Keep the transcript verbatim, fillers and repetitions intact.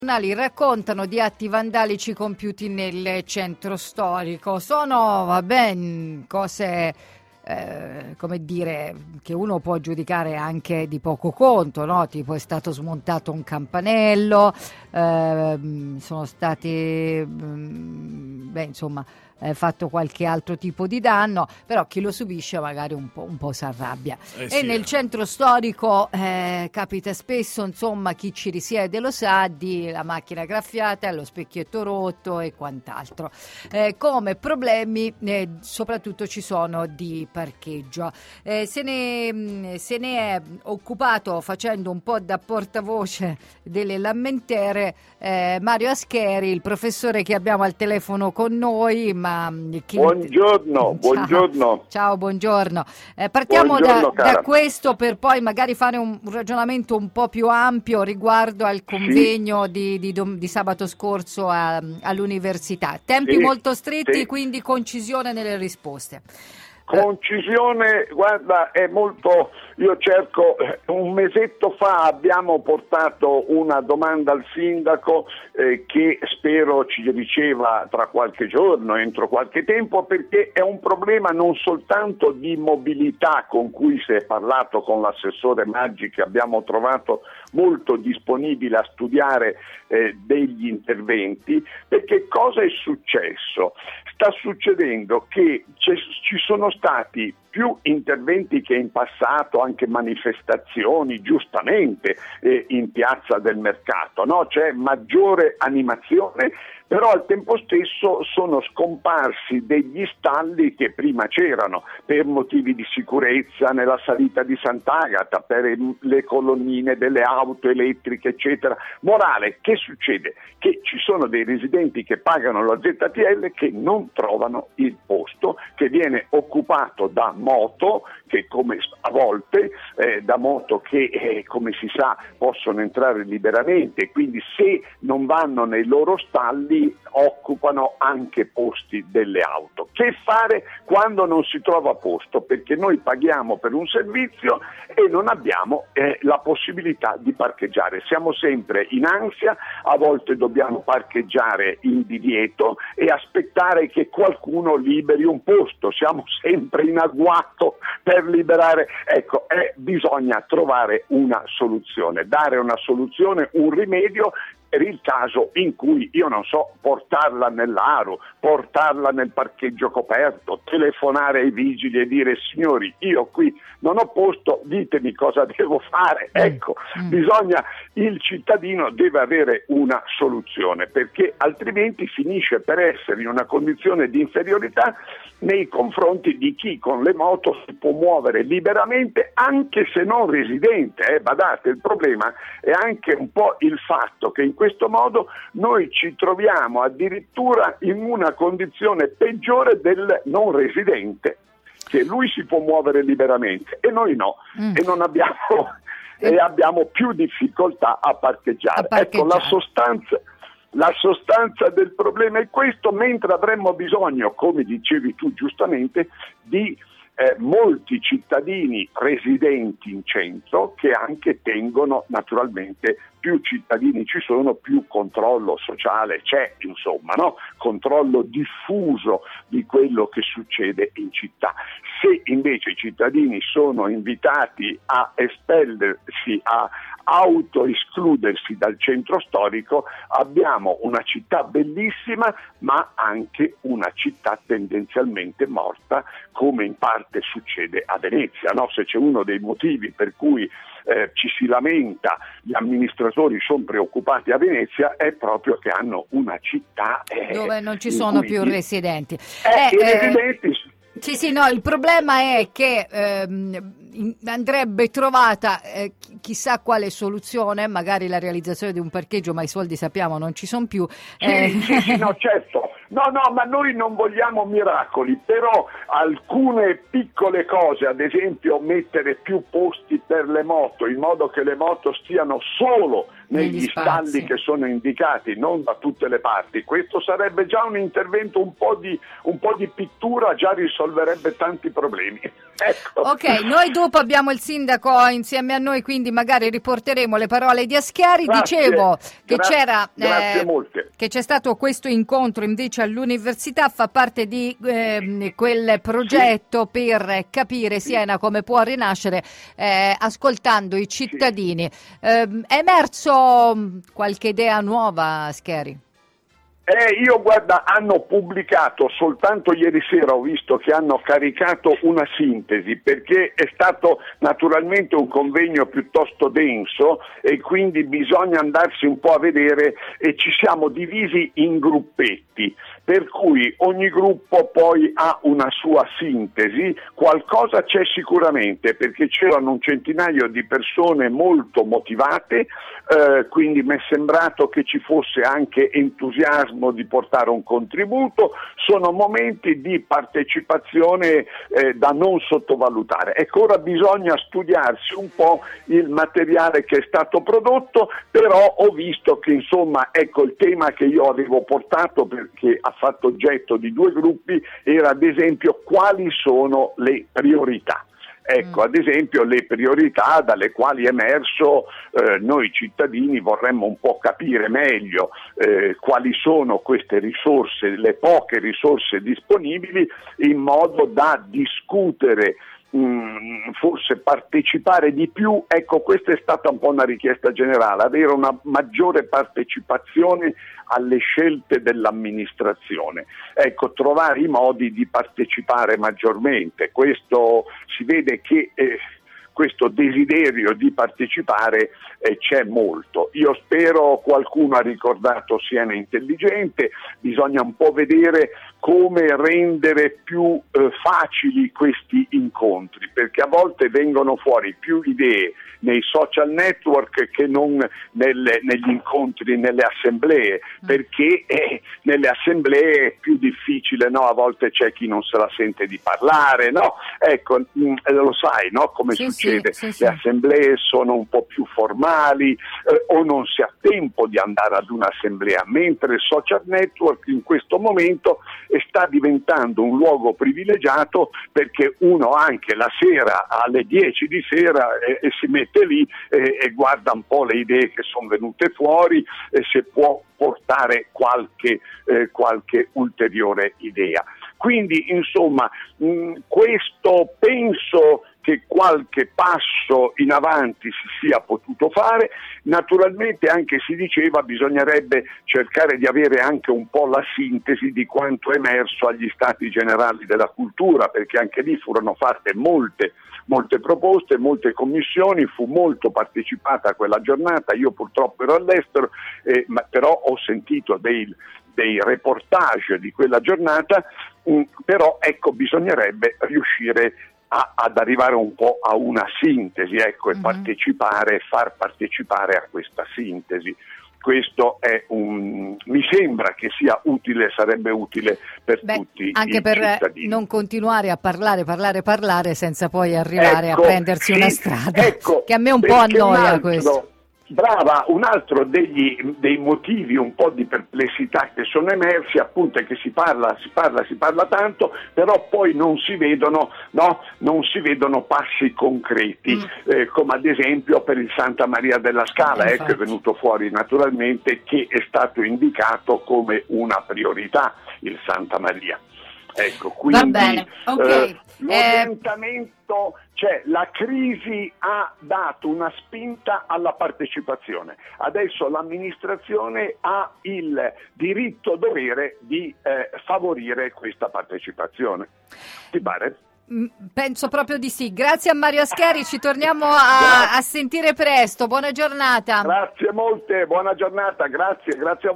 Raccontano di atti vandalici compiuti nel centro storico. Sono, vabbè, cose, eh, come dire, che uno può giudicare anche di poco conto, no? Tipo è stato smontato un campanello, eh, sono stati, beh, insomma, eh, fatto qualche altro tipo di danno, però chi lo subisce magari un po', un po' si arrabbia. Eh sì. E nel centro storico eh, capita spesso, insomma, chi ci risiede lo sa, di la macchina graffiata, lo specchietto rotto e quant'altro. Eh, come problemi eh, soprattutto ci sono di parcheggio. Eh, se, ne, se ne è occupato, facendo un po' da portavoce delle lamentere, eh, Mario Ascheri, il professore che abbiamo al telefono con noi. Ma chi... Buongiorno, ciao. buongiorno. Ciao, buongiorno. Eh, partiamo buongiorno, da, da questo per poi magari fare un, un ragionamento un po' più ampio riguardo al convegno sì. di, di, di sabato scorso a, all'università. Tempi sì, molto stretti, sì. quindi concisione nelle risposte. Concisione, guarda, è molto, io cerco, un mesetto fa abbiamo portato una domanda al sindaco eh, che spero ci riceva tra qualche giorno, entro qualche tempo, perché è un problema non soltanto di mobilità con cui si è parlato con l'assessore Maggi, che abbiamo trovato molto disponibile a studiare eh, degli interventi, perché cosa è successo? Sta succedendo che ci sono stati più interventi che in passato, anche manifestazioni, giustamente, eh, in Piazza del Mercato, no? C'è maggiore animazione, però al tempo stesso sono scomparsi degli stalli che prima c'erano, per motivi di sicurezza nella salita di Sant'Agata, per le colonnine delle auto elettriche, eccetera. Morale, che succede? Che ci sono dei residenti che pagano la Z T L che non trovano il posto, che viene occupato da moto, che come a volte eh, da moto che eh, come si sa possono entrare liberamente, quindi se non vanno nei loro stalli occupano anche posti delle auto. Che fare quando non si trova posto? Perché noi paghiamo per un servizio e non abbiamo eh, la possibilità di parcheggiare. Siamo sempre in ansia, a volte dobbiamo parcheggiare in divieto e aspettare che qualcuno liberi un posto. Siamo sempre in agguato per liberare. Ecco, eh, bisogna trovare una soluzione, dare una soluzione, un rimedio per il caso in cui, io non so, portarla nell'aro, portarla nel parcheggio coperto, telefonare ai vigili e dire: signori, io qui non ho posto, ditemi cosa devo fare. Ecco, mm. bisogna, il cittadino deve avere una soluzione, perché altrimenti finisce per essere in una condizione di inferiorità nei confronti di chi con le moto si può muovere liberamente, anche se non residente. Eh, badate, il problema è anche un po' il fatto che in questo modo noi ci troviamo addirittura in una condizione peggiore del non residente, che lui si può muovere liberamente e noi no, mm. e non abbiamo e abbiamo più difficoltà a parcheggiare. A parcheggiare. Ecco, la sostanza La sostanza del problema è questo, mentre avremmo bisogno, come dicevi tu giustamente, di eh, molti cittadini residenti in centro che anche tengono, naturalmente, più cittadini ci sono, più controllo sociale c'è, insomma, no? Controllo diffuso di quello che succede in città. Se invece i cittadini sono invitati a espellersi, a autoescludersi dal centro storico, abbiamo una città bellissima, ma anche una città tendenzialmente morta, come in parte succede a Venezia, no? Se c'è uno dei motivi per cui eh, ci si lamenta, gli amministratori sono preoccupati a Venezia, è proprio che hanno una città eh, dove non ci sono cui... più residenti. Eh, eh, I residenti eh... Sì, sì, no, il problema è che ehm, andrebbe trovata eh, chissà quale soluzione, magari la realizzazione di un parcheggio, ma i soldi sappiamo non ci sono più. Eh. Sì, sì, sì, no, certo, No, no, ma noi non vogliamo miracoli, però alcune piccole cose, ad esempio mettere più posti per le moto, in modo che le moto stiano solo negli stalli che sono indicati, non da tutte le parti. Questo sarebbe già un intervento, un po' di, un po' di pittura già risolverebbe tanti problemi. Ecco. Ok, noi dopo abbiamo il sindaco insieme a noi, quindi magari riporteremo le parole di Aschiari. Grazie. Dicevo che Gra- c'era grazie eh, molte. che c'è stato questo incontro invece all'università, fa parte di eh, quel progetto sì. per capire sì. Siena come può rinascere eh, ascoltando i cittadini. Sì. Eh, è emerso qualche idea nuova, Aschiari? Eh, io guarda, hanno pubblicato soltanto ieri sera, ho visto che hanno caricato una sintesi, perché è stato naturalmente un convegno piuttosto denso e quindi bisogna andarsi un po' a vedere, e ci siamo divisi in gruppetti, per cui ogni gruppo poi ha una sua sintesi. Qualcosa c'è sicuramente, perché c'erano un centinaio di persone molto motivate, eh, quindi mi è sembrato che ci fosse anche entusiasmo di portare un contributo. Sono momenti di partecipazione eh, da non sottovalutare. Ecco, ora bisogna studiarsi un po' il materiale che è stato prodotto, però ho visto che insomma, ecco, il tema che io avevo portato, perché ha fatto oggetto di due gruppi, era ad esempio quali sono le priorità. Ecco, ad esempio le priorità dalle quali è emerso eh, noi cittadini vorremmo un po' capire meglio eh, quali sono queste risorse, le poche risorse disponibili, in modo da discutere, mh, forse partecipare di più. Ecco, questa è stata un po' una richiesta generale, avere una maggiore partecipazione alle scelte dell'amministrazione. Ecco, trovare i modi di partecipare maggiormente. Questo si vede che eh, questo desiderio di partecipare eh, c'è molto. Io spero, qualcuno ha ricordato Siena Intelligente, bisogna un po' vedere come rendere più eh, facili questi incontri, perché a volte vengono fuori più idee nei social network che non nelle, negli incontri, nelle assemblee, perché eh, nelle assemblee è più difficile, no? A volte c'è chi non se la sente di parlare, no? Ecco, mh, lo sai, no? Come sì, succede? Sì, sì, le sì. assemblee sono un po' più formali eh, o non si ha tempo di andare ad un'assemblea, mentre il social network in questo momento sta diventando un luogo privilegiato, perché uno anche la sera alle dieci di sera eh, e si mette lì eh, e guarda un po' le idee che sono venute fuori e se può portare qualche, eh, qualche ulteriore idea. Quindi insomma mh, questo penso che qualche passo in avanti si sia potuto fare. Naturalmente anche si diceva bisognerebbe cercare di avere anche un po' la sintesi di quanto è emerso agli Stati Generali della Cultura, perché anche lì furono fatte molte molte proposte, molte commissioni, fu molto partecipata a quella giornata. Io purtroppo ero all'estero, eh, ma però ho sentito dei, dei reportage di quella giornata, mh, però ecco, bisognerebbe riuscire a, ad arrivare un po' a una sintesi, ecco, e mm-hmm. partecipare, far partecipare a questa sintesi. Questo è un, mi sembra che sia utile, sarebbe utile per Beh, tutti anche i per cittadini. Non continuare a parlare, parlare, parlare senza poi arrivare ecco, a prendersi sì, una strada, ecco, che a me un po' annoia un altro, questo. Brava, un altro degli, dei motivi un po' di perplessità che sono emersi appunto è che si parla, si parla, si parla tanto, però poi non si vedono, no, non si vedono passi concreti, mm. eh, come ad esempio per il Santa Maria della Scala, eh, ecco, è venuto fuori naturalmente che è stato indicato come una priorità il Santa Maria. Ecco, quindi Va bene. Okay. eh, l'orientamento, cioè la crisi ha dato una spinta alla partecipazione. Adesso l'amministrazione ha il diritto dovere di eh, favorire questa partecipazione. Ti pare? Penso proprio di sì. Grazie a Mario Aschiari, ci torniamo a, a sentire presto. Buona giornata. Grazie molte, buona giornata, grazie, grazie a